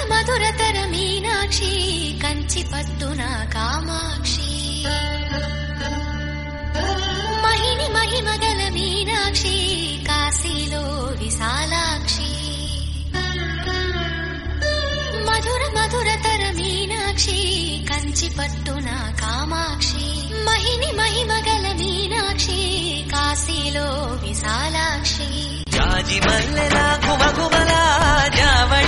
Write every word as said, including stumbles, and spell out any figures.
మధురతర మీనాక్షి కంచి పట్టున కామాక్షి మహిని మహిమగల మీనాక్షి కాశీలో విశాలాక్షి మధుర మధురతర మీనాక్షి కంచి పట్టున కామాక్షి మహిని మహిమగల మీనాక్షి కాశీలో విశాలాక్షి జాజి మల్లెలా గుమగుమల